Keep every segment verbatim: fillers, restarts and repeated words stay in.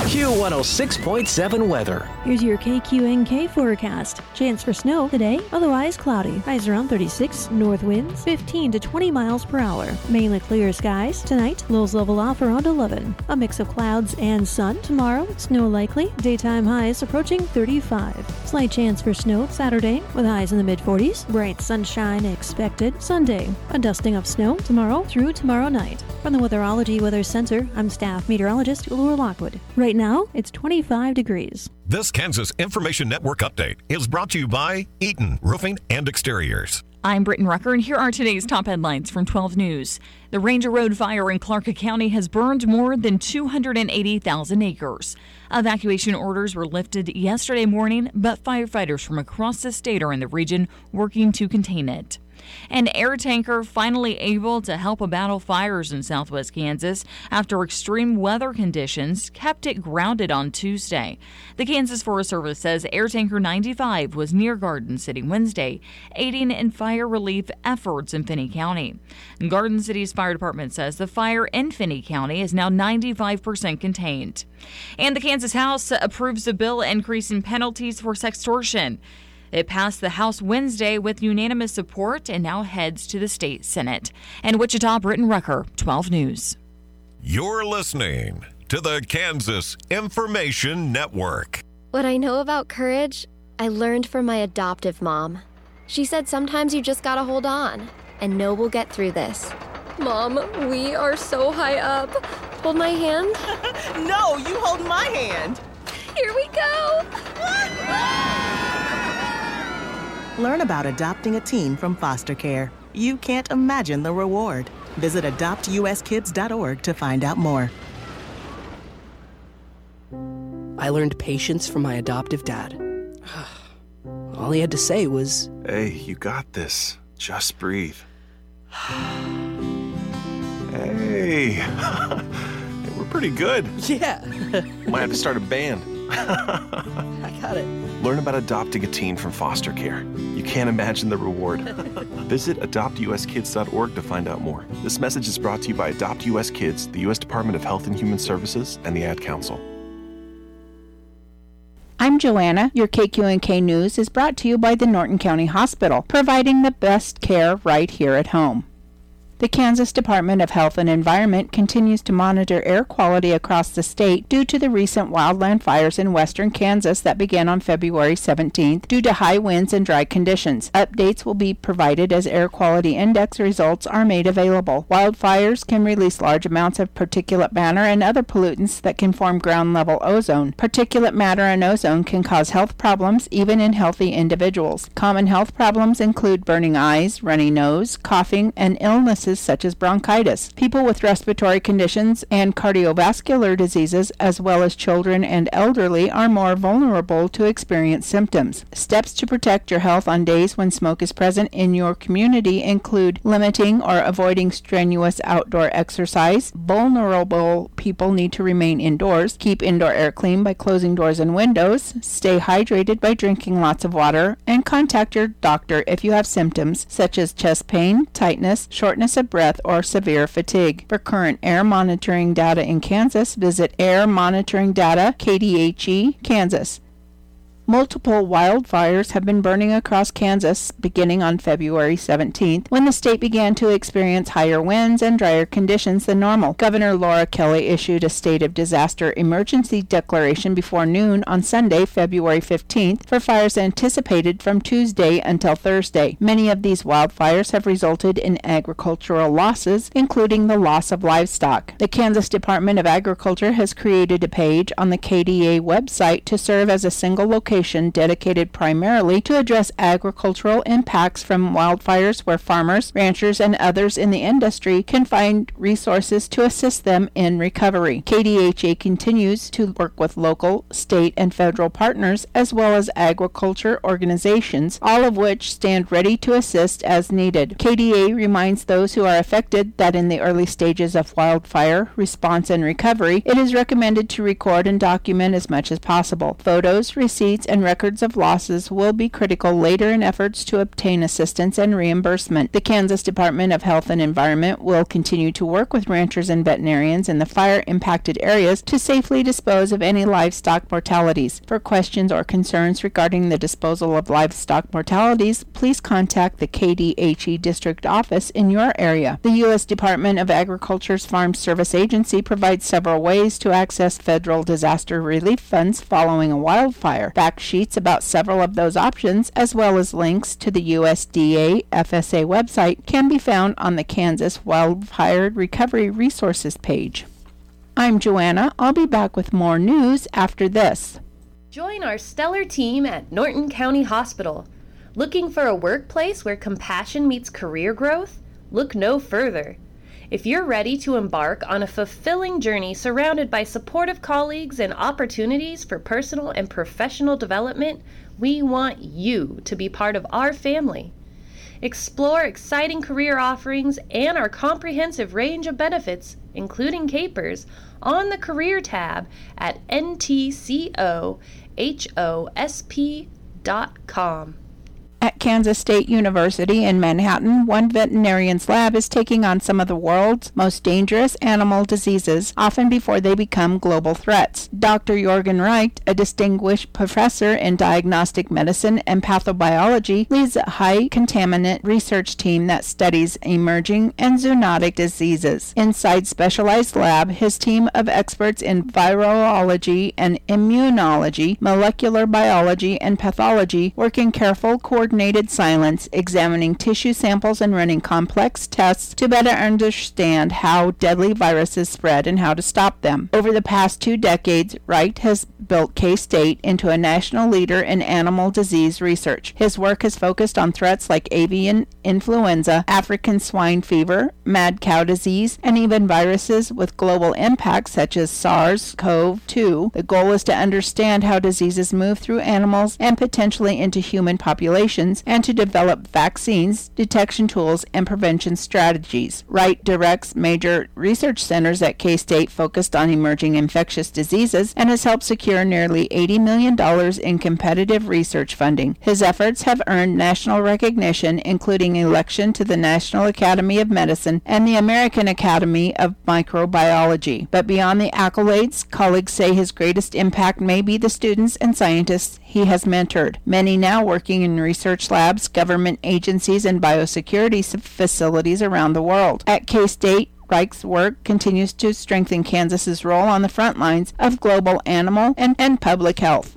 Q one oh six point seven weather. Here's your K Q N K forecast. Chance for snow today, otherwise cloudy. Highs around thirty-six, north winds fifteen to twenty miles per hour. Mainly clear skies. Tonight, lows level off around eleven. A mix of clouds and sun. Tomorrow, snow likely. Daytime highs approaching thirty-five. Slight chance for snow Saturday, with highs in the mid forties. Bright sunshine expected. Sunday, a dusting of snow tomorrow through tomorrow night. From the Weatherology Weather Center, I'm staff meteorologist Laura Lockwood. Right now, it's twenty-five degrees. This Kansas Information Network update is brought to you by Eaton Roofing and Exteriors. I'm Britton Rucker, and here are today's top headlines from twelve News. The Ranger Road fire in Clark County has burned more than two hundred eighty thousand acres. Evacuation orders were lifted yesterday morning, but firefighters from across the state are in the region working to contain it. An air tanker finally able to help battle fires in southwest Kansas after extreme weather conditions kept it grounded on Tuesday. The Kansas Forest Service says Air Tanker ninety-five was near Garden City Wednesday, aiding in fire relief efforts in Finney County. Garden City's fire department says the fire in Finney County is now ninety-five percent contained. And the Kansas House approves a bill increasing penalties for sextortion. It passed the House Wednesday with unanimous support and now heads to the state Senate. And Wichita, Britton Rucker, twelve News. You're listening to the Kansas Information Network. What I know about courage, I learned from my adoptive mom. She said sometimes you just gotta hold on and know we'll get through this. Mom, we are so high up. Hold my hand. No, you hold my hand. Here we go. Learn about adopting a teen from foster care. You can't imagine the reward. Visit adopt U S kids dot org to find out more. I learned patience from my adoptive dad. All he had to say was, "Hey, you got this. Just breathe." Hey, we're pretty good. Yeah. Might have to start a band. I got it. Learn about adopting a teen from foster care. You can't imagine the reward. Visit adopt U S kids dot org to find out more. This message is brought to you by Adopt U S Kids, the U S Department of Health and Human Services, and the Ad Council. I'm Joanna. Your K Q N K News is brought to you by the Norton County Hospital, providing the best care right here at home. The Kansas Department of Health and Environment continues to monitor air quality across the state due to the recent wildland fires in western Kansas that began on February seventeenth due to high winds and dry conditions. Updates will be provided as air quality index results are made available. Wildfires can release large amounts of particulate matter and other pollutants that can form ground-level ozone. Particulate matter and ozone can cause health problems even in healthy individuals. Common health problems include burning eyes, runny nose, coughing, and illnesses such as bronchitis. People with respiratory conditions and cardiovascular diseases, as well as children and elderly, are more vulnerable to experience symptoms. Steps to protect your health on days when smoke is present in your community include limiting or avoiding strenuous outdoor exercise. Vulnerable people need to remain indoors. Keep indoor air clean by closing doors and windows. Stay hydrated by drinking lots of water, and contact your doctor if you have symptoms such as chest pain, tightness, shortness of breath, or severe fatigue. For current air monitoring data in Kansas, visit Air Monitoring Data, K D H E, Kansas. Multiple wildfires have been burning across Kansas beginning on February seventeenth, when the state began to experience higher winds and drier conditions than normal. Governor Laura Kelly issued a state of disaster emergency declaration before noon on Sunday, February fifteenth, for fires anticipated from Tuesday until Thursday. Many of these wildfires have resulted in agricultural losses, including the loss of livestock. The Kansas Department of Agriculture has created a page on the K D A website to serve as a single location dedicated primarily to address agricultural impacts from wildfires, where farmers, ranchers, and others in the industry can find resources to assist them in recovery. K D H E continues to work with local, state, and federal partners, as well as agriculture organizations, all of which stand ready to assist as needed. K D A reminds those who are affected that in the early stages of wildfire response and recovery, it is recommended to record and document as much as possible. Photos, receipts, and records of losses will be critical later in efforts to obtain assistance and reimbursement. The Kansas Department of Health and Environment will continue to work with ranchers and veterinarians in the fire-impacted areas to safely dispose of any livestock mortalities. For questions or concerns regarding the disposal of livestock mortalities, please contact the K D H E District Office in your area. The U S Department of Agriculture's Farm Service Agency provides several ways to access federal disaster relief funds following a wildfire. Fact sheets about several of those options, as well as links to the U S D A F S A website, can be found on the Kansas Wildfire Recovery Resources page. I'm Joanna. I'll be back with more news after this. Join our stellar team at Norton County Hospital. Looking for a workplace where compassion meets career growth? Look no further. If you're ready to embark on a fulfilling journey surrounded by supportive colleagues and opportunities for personal and professional development, we want you to be part of our family. Explore exciting career offerings and our comprehensive range of benefits, including capers, on the Career tab at N T C O H O S P dot com. At Kansas State University in Manhattan, one veterinarian's lab is taking on some of the world's most dangerous animal diseases, often before they become global threats. Doctor Jorgen Reich, a distinguished professor in diagnostic medicine and pathobiology, leads a high-contaminant research team that studies emerging and zoonotic diseases. Inside specialized lab, his team of experts in virology and immunology, molecular biology, and pathology work in careful coordination coordinated silence, examining tissue samples and running complex tests to better understand how deadly viruses spread and how to stop them. Over the past two decades, Wright has built K-State into a national leader in animal disease research. His work has focused on threats like avian influenza, African swine fever, mad cow disease, and even viruses with global impacts such as SARS C o V two. The goal is to understand how diseases move through animals and potentially into human populations, and to develop vaccines, detection tools, and prevention strategies. Wright directs major research centers at K-State focused on emerging infectious diseases and has helped secure nearly eighty million dollars in competitive research funding. His efforts have earned national recognition, including election to the National Academy of Medicine and the American Academy of Microbiology. But beyond the accolades, colleagues say his greatest impact may be the students and scientists he has mentored, many now working in research labs, government agencies, and biosecurity facilities around the world. At K-State, Reich's work continues to strengthen Kansas's role on the front lines of global animal and, and public health.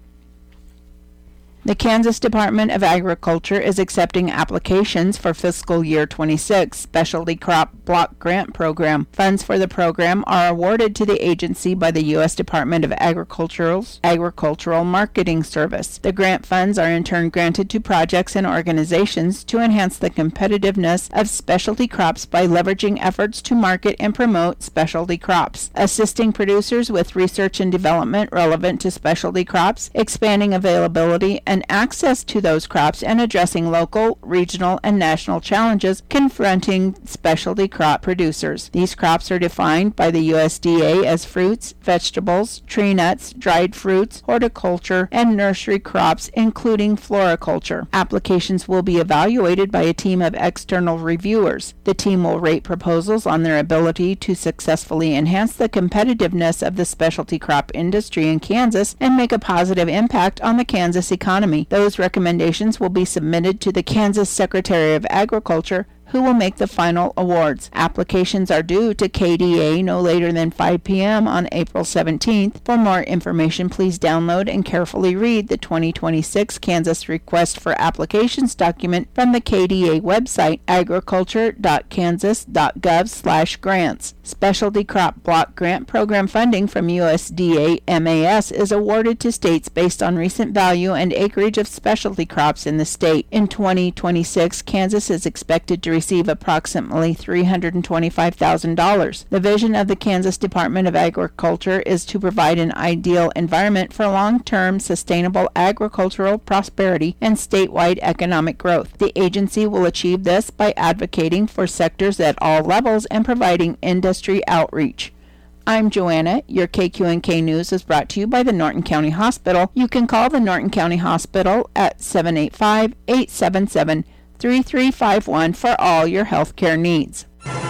The Kansas Department of Agriculture is accepting applications for fiscal year twenty-six Specialty Crop Block Grant Program. Funds for the program are awarded to the agency by the U S Department of Agriculture's Agricultural Marketing Service. The grant funds are in turn granted to projects and organizations to enhance the competitiveness of specialty crops by leveraging efforts to market and promote specialty crops, assisting producers with research and development relevant to specialty crops, expanding availability and access to those crops, and addressing local, regional, and national challenges confronting specialty crop producers. These crops are defined by the U S D A as fruits, vegetables, tree nuts, dried fruits, horticulture, and nursery crops, including floriculture. Applications will be evaluated by a team of external reviewers. The team will rate proposals on their ability to successfully enhance the competitiveness of the specialty crop industry in Kansas and make a positive impact on the Kansas economy. Those recommendations will be submitted to the Kansas Secretary of Agriculture, who will make the final awards. Applications are due to K D A no later than five p.m. on April seventeenth. For more information, please download and carefully read the twenty twenty-six Kansas Request for Applications document from the K D A website, agriculture dot kansas dot gov slash grants. Specialty Crop Block Grant Program funding from U S D A M A S is awarded to states based on recent value and acreage of specialty crops in the state. In twenty twenty-six, Kansas is expected to receive approximately three hundred twenty-five thousand dollars. The vision of the Kansas Department of Agriculture is to provide an ideal environment for long-term sustainable agricultural prosperity and statewide economic growth. The agency will achieve this by advocating for sectors at all levels and providing industry outreach. I'm Joanna. Your K Q N K News is brought to you by the Norton County Hospital. You can call the Norton County Hospital at seven eight five, eight seven seven, three three five one for all your health care needs.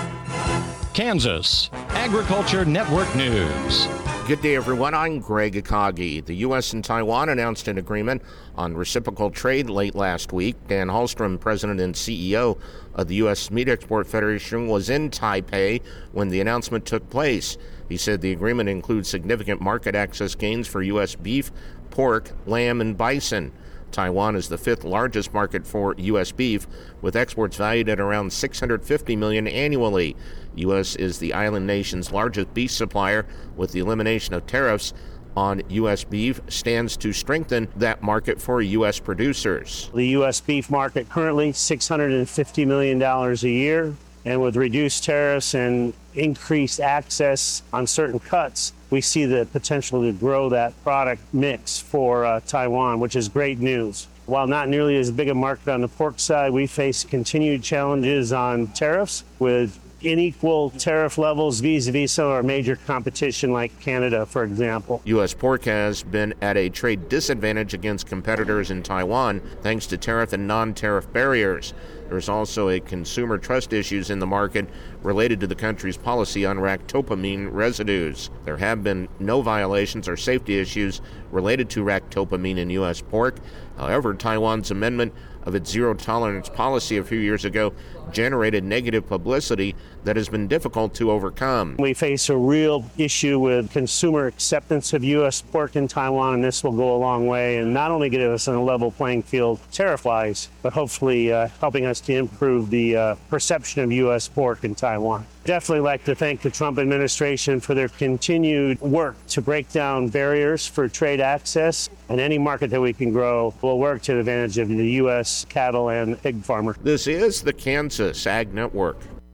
Kansas Agriculture Network News. Good day, everyone. I'm Greg Akagi. The U S and Taiwan announced an agreement on reciprocal trade late last week. Dan Hallstrom, president and C E O of the U S Meat Export Federation, was in Taipei when the announcement took place. He said the agreement includes significant market access gains for U S beef, pork, lamb, and bison. Taiwan is the fifth largest market for U S beef, with exports valued at around six hundred fifty million dollars annually. U S is the island nation's largest beef supplier, with the elimination of tariffs on U S beef stands to strengthen that market for U S producers. The U S beef market currently six hundred fifty million dollars a year, and with reduced tariffs and increased access on certain cuts, we see the potential to grow that product mix for uh, Taiwan, which is great news. While not nearly as big a market on the pork side, we face continued challenges on tariffs with unequal tariff levels vis-a-vis some of our major competition like Canada, for example. U S pork has been at a trade disadvantage against competitors in Taiwan thanks to tariff and non-tariff barriers. There's also a consumer trust issues in the market related to the country's policy on ractopamine residues. There have been no violations or safety issues related to ractopamine in U S pork. However, Taiwan's amendment of its zero-tolerance policy a few years ago generated negative publicity that has been difficult to overcome. We face a real issue with consumer acceptance of U S pork in Taiwan, and this will go a long way and not only get us on a level playing field tariff-wise, but hopefully uh, helping us to improve the uh, perception of U S pork in Taiwan. Definitely like to thank the Trump administration for their continued work to break down barriers for trade access, and any market that we can grow will work to the advantage of the U S cattle and pig farmer. This is the Kansas Ag Network.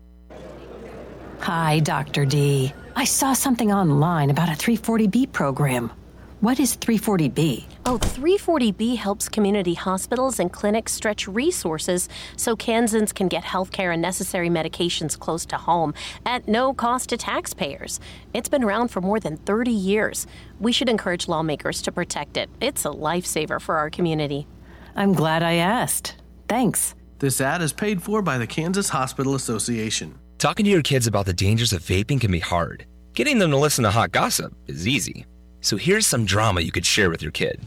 Hi, Doctor D. I saw something online about a three forty B program. What is three forty B? Oh, three forty B helps community hospitals and clinics stretch resources so Kansans can get health care and necessary medications close to home at no cost to taxpayers. It's been around for more than thirty years. We should encourage lawmakers to protect it. It's a lifesaver for our community. I'm glad I asked. Thanks. This ad is paid for by the Kansas Hospital Association. Talking to your kids about the dangers of vaping can be hard. Getting them to listen to hot gossip is easy. So here's some drama you could share with your kid.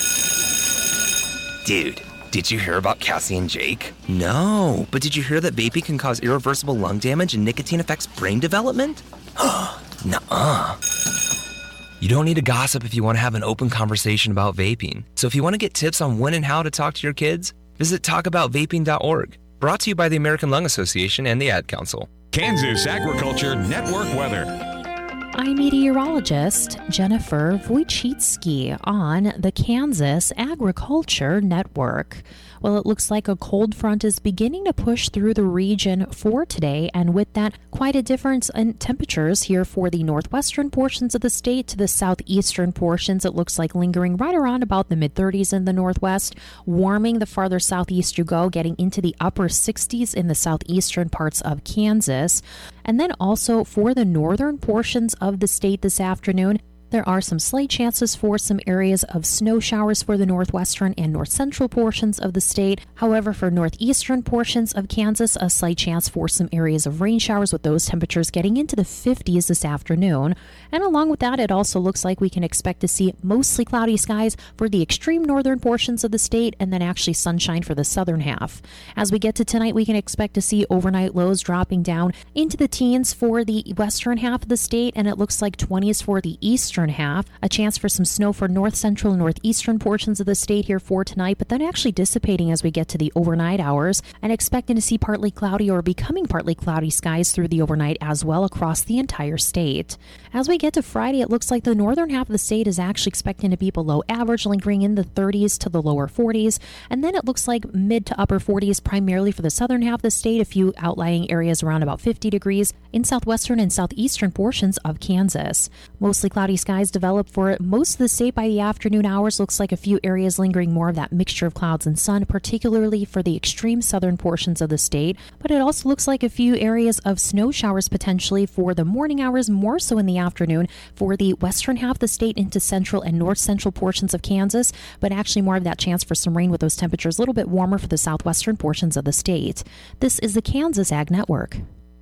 Dude, did you hear about Cassie and Jake? No, but did you hear that vaping can cause irreversible lung damage and nicotine affects brain development? Nuh-uh. You don't need to gossip if you want to have an open conversation about vaping. So if you want to get tips on when and how to talk to your kids, visit talk about vaping dot org. Brought to you by the American Lung Association and the Ad Council. Kansas Agriculture Network weather. I'm meteorologist Jennifer Wojcicki on the Kansas Agriculture Network. Well, it looks like a cold front is beginning to push through the region for today, and with that, quite a difference in temperatures here for the northwestern portions of the state to the southeastern portions. It looks like lingering right around about the mid thirties in the northwest, warming the farther southeast you go, getting into the upper sixties in the southeastern parts of Kansas. And then also for the northern portions of the state this afternoon, there are some slight chances for some areas of snow showers for the northwestern and north central portions of the state. However, for northeastern portions of Kansas, a slight chance for some areas of rain showers, with those temperatures getting into the fifties this afternoon. And along with that, it also looks like we can expect to see mostly cloudy skies for the extreme northern portions of the state, and then actually sunshine for the southern half. As we get to tonight, we can expect to see overnight lows dropping down into the teens for the western half of the state, and it looks like twenties for the eastern half. A chance for some snow for north central and northeastern portions of the state here for tonight, but then actually dissipating as we get to the overnight hours, and expecting to see partly cloudy or becoming partly cloudy skies through the overnight as well across the entire state. As we get to Friday, it looks like the northern half of the state is actually expecting to be below average, lingering in the thirties to the lower forties, and then it looks like mid to upper forties primarily for the southern half of the state, a few outlying areas around about fifty degrees in southwestern and southeastern portions of Kansas. Mostly cloudy skies skies develop for most of the state by the afternoon hours. Looks like a few areas lingering more of that mixture of clouds and sun, particularly for the extreme southern portions of the state. But it also looks like a few areas of snow showers potentially for the morning hours, more so in the afternoon for the western half of the state into central and north central portions of Kansas, but actually more of that chance for some rain with those temperatures a little bit warmer for the southwestern portions of the state. This is the Kansas Ag Network.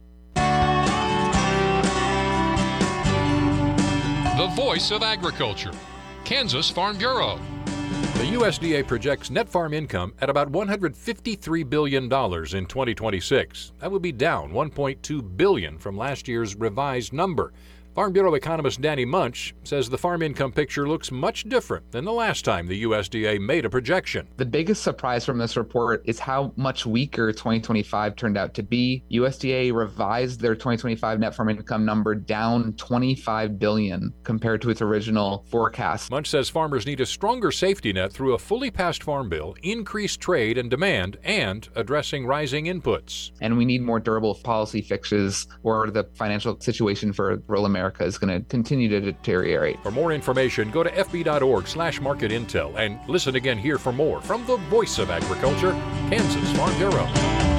The voice of agriculture, Kansas Farm Bureau. The U S D A projects net farm income at about one hundred fifty-three billion dollars in twenty twenty-six. That would be down one point two billion dollars from last year's revised number. Farm Bureau economist Danny Munch says the farm income picture looks much different than the last time the U S D A made a projection. The biggest surprise from this report is how much weaker twenty twenty-five turned out to be. U S D A revised their twenty twenty-five net farm income number down twenty-five billion dollars compared to its original forecast. Munch says farmers need a stronger safety net through a fully passed farm bill, increased trade and demand, and addressing rising inputs. And we need more durable policy fixes, or the financial situation for rural America is going to continue to deteriorate. For more information, go to f b dot org slash market intel and listen again here for more from the voice of agriculture, Kansas Farm Bureau.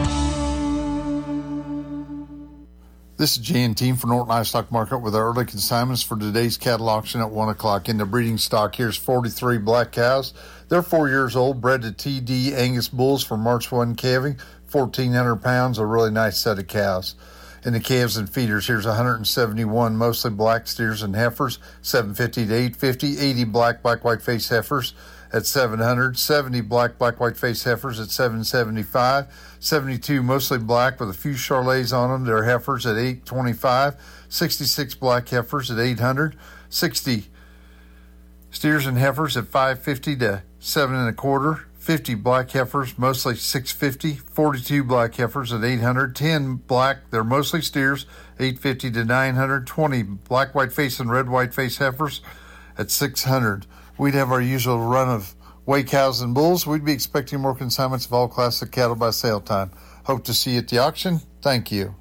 This is Jay and team for Norton Livestock Market with our early consignments for today's cattle auction at one o'clock. In the breeding stock, here's forty-three black cows. They're four years old, bred to T D Angus bulls for March first calving, fourteen hundred pounds, a really nice set of cows. In the calves and feeders, here's one hundred seventy-one mostly black steers and heifers, seven fifty to eight fifty, eighty black, black, white face heifers at seven hundred, seventy black, black, white face heifers at seven seventy-five, seventy-two mostly black with a few charolais on them, they're heifers at eight twenty-five, sixty-six black heifers at eight hundred, sixty steers and heifers at five fifty to seven and a quarter, fifty black heifers, mostly six fifty, forty-two black heifers at eight hundred, ten black, they're mostly steers, eight fifty to nine hundred, twenty black white face and red white face heifers at six hundred. We'd have our usual run of weigh cows and bulls. We'd be expecting more consignments of all classes of cattle by sale time. Hope to see you at the auction. Thank you.